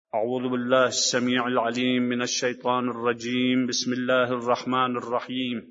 أعوذ بالله السميع العليم من الشيطان الرجيم. بسم الله الرحمن الرحيم.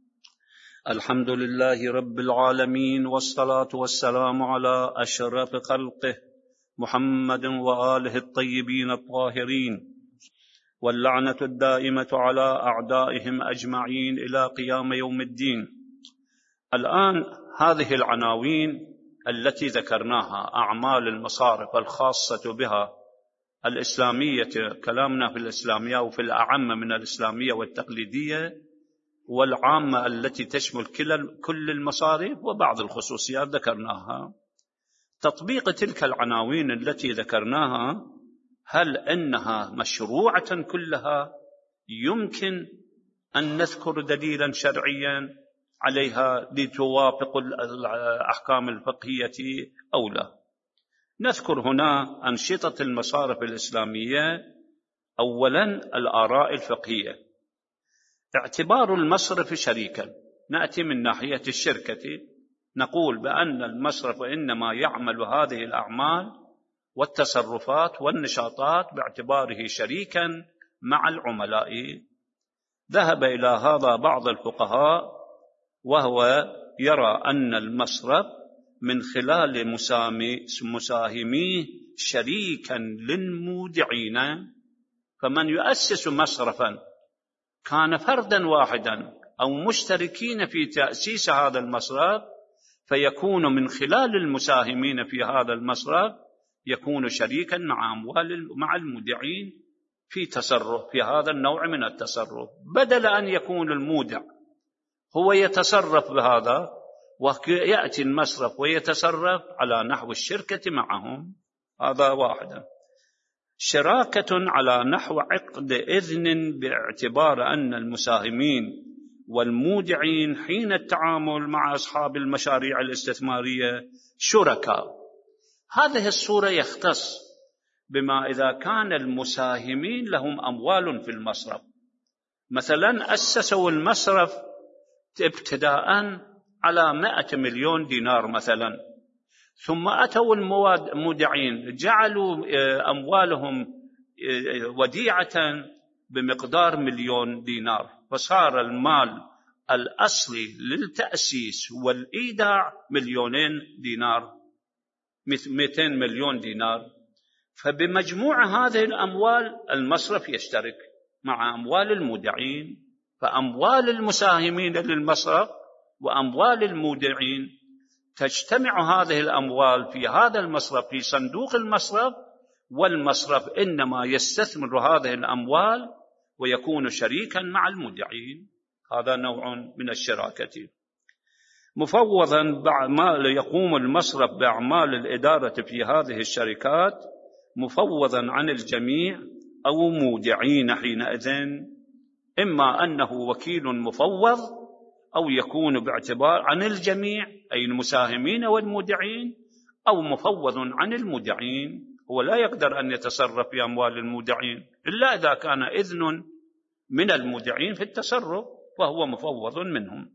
الحمد لله رب العالمين، والصلاة والسلام على أشرف خلقه محمد وآله الطيبين الطاهرين، واللعنة الدائمة على أعدائهم أجمعين إلى قيام يوم الدين. الآن هذه العناوين التي ذكرناها، أعمال المصارف الخاصة بها الإسلامية، كلامنا في الإسلامية وفي الأعم من الإسلامية والتقليدية، والعامة التي تشمل كل المصارف، وبعض الخصوصيات ذكرناها. تطبيق تلك العناوين التي ذكرناها، هل إنها مشروعة كلها؟ يمكن أن نذكر دليلا شرعيا عليها لتوافق الأحكام الفقهية أو لا؟ نذكر هنا أنشطة المصارف الإسلامية. أولا، الآراء الفقهية. اعتبار المصرف شريكا، نأتي من ناحية الشركة، نقول بأن المصرف إنما يعمل هذه الأعمال والتصرفات والنشاطات باعتباره شريكا مع العملاء. ذهب إلى هذا بعض الفقهاء، وهو يرى أن المصرف من خلال مساهميه شريكا للمودعين. فمن يؤسس مصرفا كان فردا واحدا أو مشتركين في تأسيس هذا المصرف، فيكون من خلال المساهمين في هذا المصرف يكون شريكا مع المودعين في تصرف، في هذا النوع من التصرف، بدل أن يكون المودع هو يتصرف بهذا ويأتي المصرف ويتصرف على نحو الشركة معهم. هذا واحدا. شراكة على نحو عقد إذن، باعتبار أن المساهمين والمودعين حين التعامل مع أصحاب المشاريع الاستثمارية شركاء. هذه الصورة يختص بما إذا كان المساهمين لهم أموال في المصرف، مثلا أسسوا المصرف ابتداء على 100 مليون دينار مثلا، ثم أتوا المودعين جعلوا أموالهم وديعة بمقدار 1,000,000 دينار، فصار المال الأصلي للتأسيس والإيداع 2,000,000 دينار، 200 مليون دينار. فبمجموع هذه الأموال المصرف يشترك مع أموال المودعين، فأموال المساهمين للمصرف وأموال المودعين تجتمع هذه الأموال في هذا المصرف، في صندوق المصرف، والمصرف إنما يستثمر هذه الأموال ويكون شريكا مع المودعين. هذا نوع من الشراكة. مفوضا، يقوم المصرف بأعمال الإدارة في هذه الشركات مفوضا عن الجميع أو مودعين حينئذ، إما أنه وكيل مفوض أو يكون باعتبار عن الجميع أي المساهمين والمودعين، أو مفوض عن المودعين. هو لا يقدر أن يتصرف في أموال المودعين إلا إذا كان إذن من المودعين في التصرف، فهو مفوض منهم.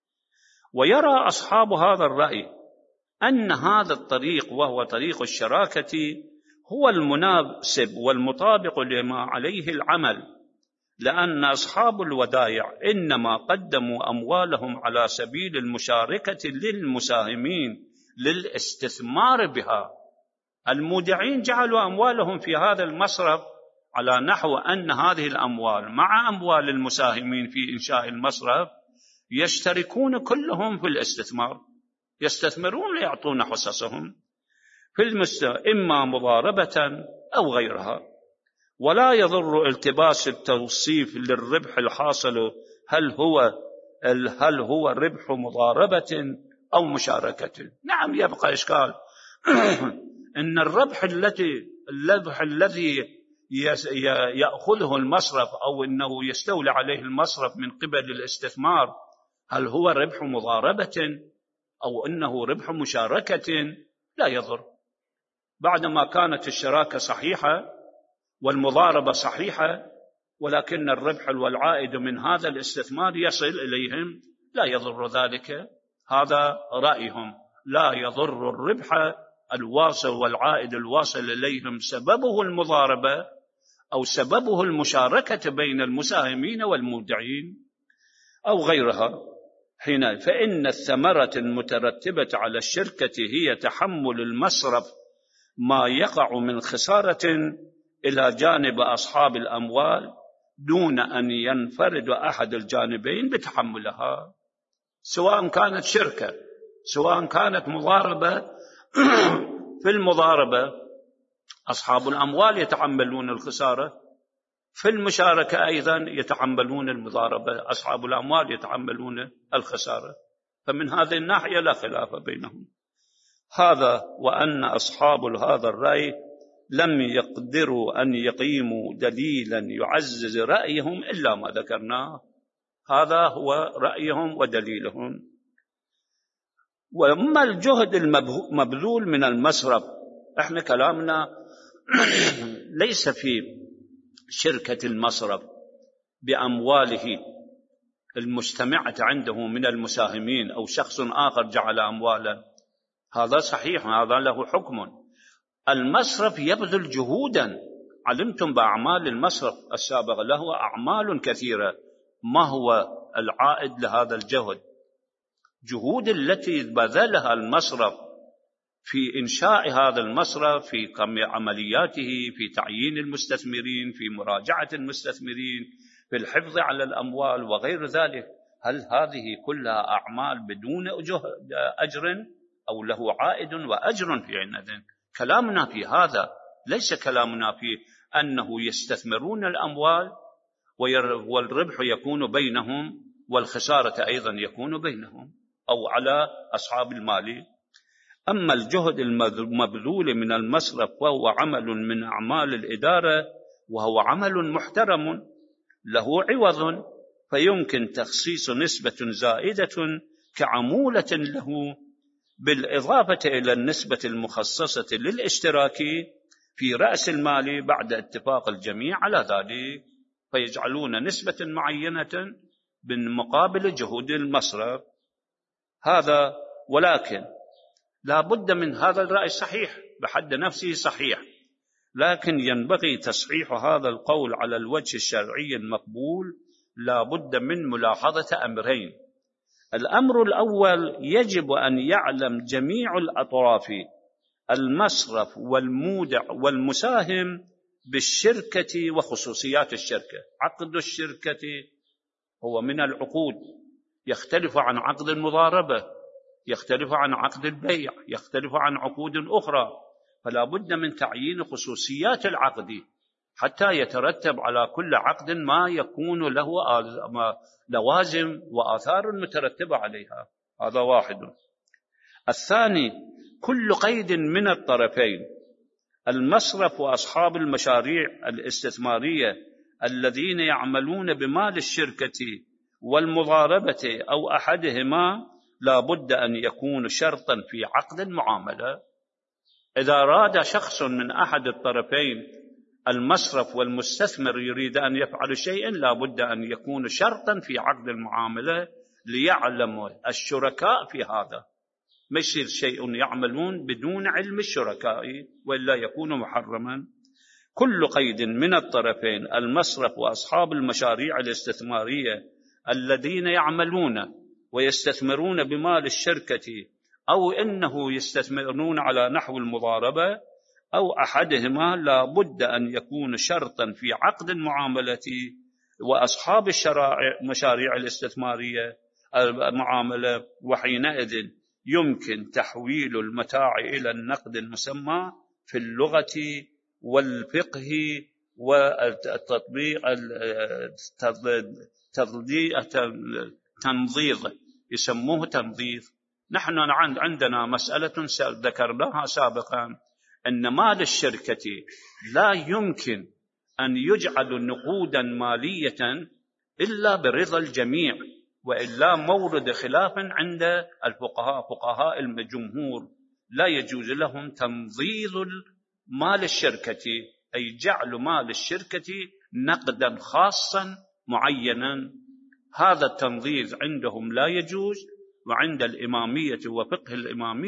ويرى أصحاب هذا الرأي أن هذا الطريق، وهو طريق الشراكة، هو المناسب والمطابق لما عليه العمل، لأن أصحاب الودائع إنما قدموا أموالهم على سبيل المشاركة للمساهمين للاستثمار بها. المودعين جعلوا أموالهم في هذا المصرف على نحو أن هذه الأموال مع أموال المساهمين في إنشاء المصرف يشتركون كلهم في الاستثمار، يستثمرون ليعطون حصصهم في إما مضاربة أو غيرها. ولا يضر التباس التوصيف للربح الحاصل، هل هو ربح مضاربة أو مشاركة. نعم، يبقى إشكال إن الربح الذي يأخذه المصرف أو إنه يستولى عليه المصرف من قبل الاستثمار، هل هو ربح مضاربة أو إنه ربح مشاركة؟ لا يضر، بعدما كانت الشراكة صحيحة والمضاربة صحيحة، ولكن الربح والعائد من هذا الاستثمار يصل إليهم، لا يضر ذلك. هذا رأيهم، لا يضر الربح الواصل والعائد الواصل إليهم سببه المضاربة أو سببه المشاركة بين المساهمين والمودعين أو غيرها، حين فإن الثمرة المترتبة على الشركة هي تحمل المصرف ما يقع من خسارة إلى جانب أصحاب الأموال دون أن ينفرد أحد الجانبين بتحملها، سواء كانت شركة سواء كانت مضاربة. في المضاربة أصحاب الأموال يتحملون الخسارة، في المشاركة أيضا يتحملون المضاربة، أصحاب الأموال يتحملون الخسارة، فمن هذه الناحية لا خلاف بينهم. هذا وأن أصحاب هذا الرأي لم يقدروا أن يقيموا دليلا يعزز رأيهم إلا ما ذكرناه، هذا هو رأيهم ودليلهم. وأما الجهد المبذول من المصرف، احنا كلامنا ليس في شركة المصرف بأمواله المجتمعة عنده من المساهمين أو شخص آخر جعل أموالا، هذا صحيح، هذا له حكم. المصرف يبذل جهودا، علمتم بأعمال المصرف السابقة له أعمال كثيرة، ما هو العائد لهذا الجهد؟ جهود التي بذلها المصرف في إنشاء هذا المصرف، في عملياته، في تعيين المستثمرين، في مراجعة المستثمرين، في الحفظ على الأموال وغير ذلك، هل هذه كلها أعمال بدون أجر أو له عائد وأجر في عندنا؟ كلامنا في هذا ليس كلامنا في أنه يستثمرون الأموال والربح يكون بينهم والخسارة أيضا يكون بينهم أو على أصحاب المال. أما الجهد المبذول من المصرف وهو عمل من أعمال الإدارة، وهو عمل محترم له عوض، فيمكن تخصيص نسبة زائدة كعمولة له، بالإضافة إلى النسبة المخصصة للاشتراك في رأس المال بعد اتفاق الجميع على ذلك، فيجعلون نسبة معينة بالمقابل جهود المصرف هذا. ولكن لا بد من هذا الرأي صحيح بحد نفسه صحيح، لكن ينبغي تصحيح هذا القول على الوجه الشرعي المقبول. لا بد من ملاحظة أمرين: الأمر الأول، يجب أن يعلم جميع الأطراف المصرف والمودع والمساهم بالشركة وخصوصيات الشركة. عقد الشركة هو من العقود، يختلف عن عقد المضاربة، يختلف عن عقد البيع، يختلف عن عقود أخرى، فلا بد من تعيين خصوصيات العقد حتى يترتب على كل عقد ما يكون له لوازم وآثار مترتبة عليها. هذا واحد. الثاني، كل قيد من الطرفين، المصرف وأصحاب المشاريع الاستثمارية الذين يعملون بمال الشركة والمضاربة أو أحدهما، لا بد أن يكون شرطا في عقد المعاملة. إذا أراد شخص من أحد الطرفين، المصرف والمستثمر، يريد أن يفعل شيئا، لا بد أن يكون شرطا في عقد المعاملة ليعلم الشركاء في هذا، ما يصير شيء يعملون بدون علم الشركاء وإلا يكون محرما. كل قيد من الطرفين، المصرف وأصحاب المشاريع الاستثمارية الذين يعملون ويستثمرون بمال الشركة، أو إنه يستثمرون على نحو المضاربة أو أحدهما، لا بد أن يكون شرطا في عقد المعاملة. وأصحاب المشاريع الاستثمارية المعاملة، وحينئذ يمكن تحويل المتاع إلى النقد المسمى في اللغة والفقه والتطبيق تنظيظ، يسموه تنظيظ. نحن عندنا مسألة ذكرناها سابقا، أن مال الشركة لا يمكن أن يجعل نقودا مالية إلا برضا الجميع، وإلا مورد خلاف عند الفقهاء، فقهاء الجمهور لا يجوز لهم تنظيظ مال الشركة، أي جعل مال الشركة نقدا خاصا معينا. هذا التنظيظ عندهم لا يجوز، وعند الإمامية وفقه الإمامي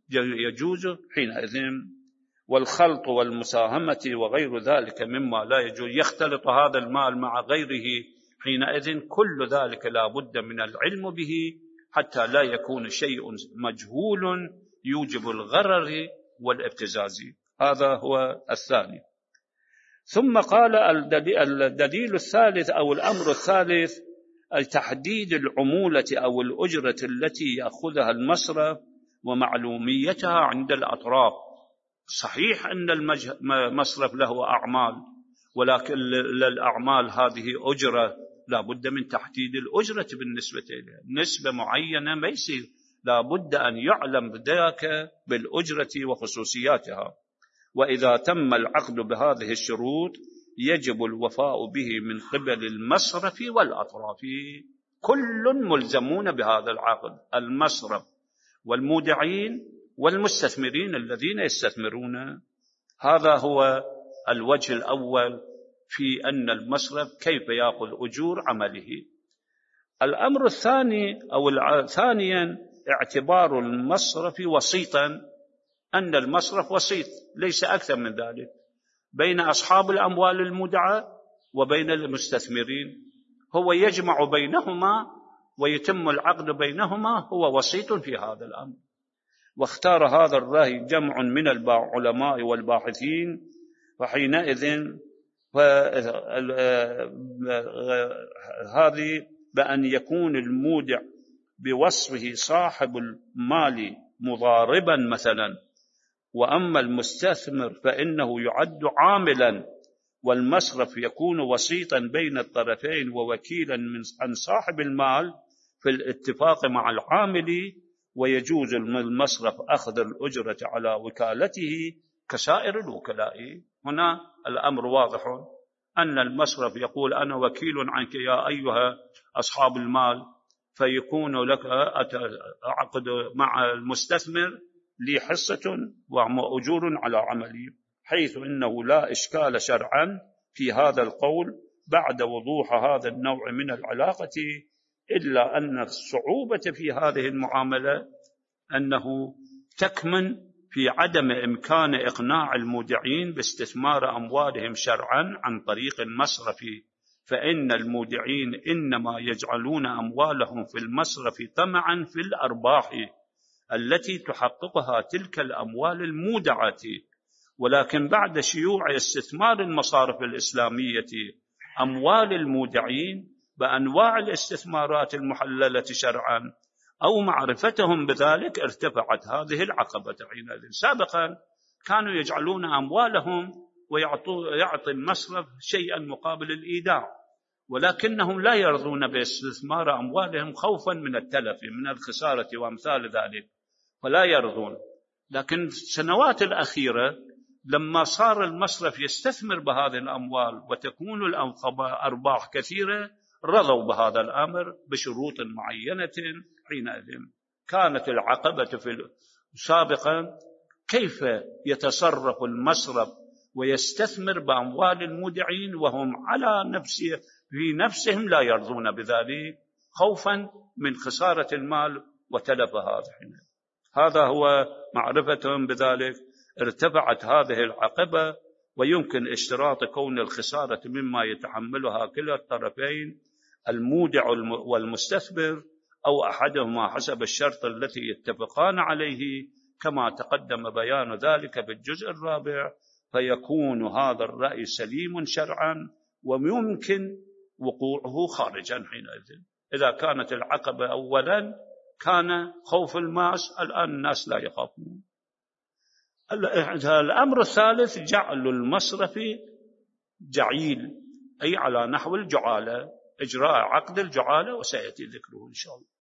يجوز حينئذ. والخلط والمساهمة وغير ذلك مما لا يجوز، يختلط هذا المال مع غيره حينئذ كل ذلك لا بد من العلم به حتى لا يكون شيء مجهول يوجب الغرر والابتزاز. هذا هو الثاني. ثم قال الدليل الثالث أو الأمر الثالث تحديد العمولة أو الأجرة التي يأخذها المصرف ومعلوميتها عند الأطراف. صحيح أن المصرف له أعمال، ولكن للأعمال هذه أجرة، لا بد من تحديد الأجرة بالنسبة إليها، نسبة معينة ما يصير، لا بد أن يعلم بذلك بالأجرة وخصوصياتها. وإذا تم العقد بهذه الشروط يجب الوفاء به من قبل المصرف والأطراف، كل ملزمون بهذا العقد، المصرف والمودعين والمستثمرين الذين يستثمرون. هذا هو الوجه الأول في أن المصرف كيف يأخذ أجور عمله. الأمر الثاني أو ثانيا اعتبار المصرف وسيطا، أن المصرف وسيط ليس أكثر من ذلك بين أصحاب الأموال المودعة وبين المستثمرين، هو يجمع بينهما ويتم العقد بينهما، هو وسيط في هذا الأمر. واختار هذا الرأي جمع من العلماء والباحثين، وحينئذ هذه بأن يكون المودع بوصفه صاحب المال مضاربا مثلا، وأما المستثمر فإنه يعد عاملا، والمصرف يكون وسيطا بين الطرفين ووكيلا عن صاحب المال في الاتفاق مع العامل، ويجوز المصرف أخذ الأجرة على وكالته كسائر الوكلاء. هنا الأمر واضح، أن المصرف يقول أنا وكيل عنك يا أيها أصحاب المال، فيكون لك عقد مع المستثمر لي حصة وأجور على عملي، حيث إنه لا إشكال شرعا في هذا القول بعد وضوح هذا النوع من العلاقة، إلا أن الصعوبة في هذه المعاملة أنه تكمن في عدم إمكان إقناع المودعين باستثمار أموالهم شرعا عن طريق المصرف، فإن المودعين إنما يجعلون أموالهم في المصرف طمعا في الأرباح التي تحققها تلك الأموال المودعة، ولكن بعد شيوع استثمار المصارف الإسلامية أموال المودعين بأنواع الاستثمارات المحللة شرعا أو معرفتهم بذلك ارتفعت هذه العقبة حينئذ. سابقا كانوا يجعلون أموالهم ويعطي المصرف شيئا مقابل الإيداع، ولكنهم لا يرضون باستثمار أموالهم خوفا من التلف من الخسارة وأمثال ذلك، فلا يرضون. لكن السنوات الأخيرة لما صار المصرف يستثمر بهذه الأموال وتكون الأرباح كثيرة، رضوا بهذا الأمر بشروط معينة. حينئذ كانت العقبة سابقا كيف يتصرف المصرف ويستثمر بأموال المودعين وهم في نفسهم لا يرضون بذلك خوفا من خسارة المال وتلف هذا هو معرفتهم بذلك، ارتفعت هذه العقبة. ويمكن اشتراط كون الخسارة مما يتحملها كلا الطرفين، المودع والمستثمر أو أحدهما حسب الشرط التي يتفقان عليه، كما تقدم بيان ذلك في الجزء الرابع، فيكون هذا الرأي سليم شرعا ويمكن وقوعه خارجا حينئذ. إذا كانت العقبة أولا كان خوف الماس، الآن الناس لا يخافون. الأمر الثالث جعل المصرف جعيل، أي على نحو الجعالة، إجراء عقد الجعالة، وسيأتي ذكره إن شاء الله.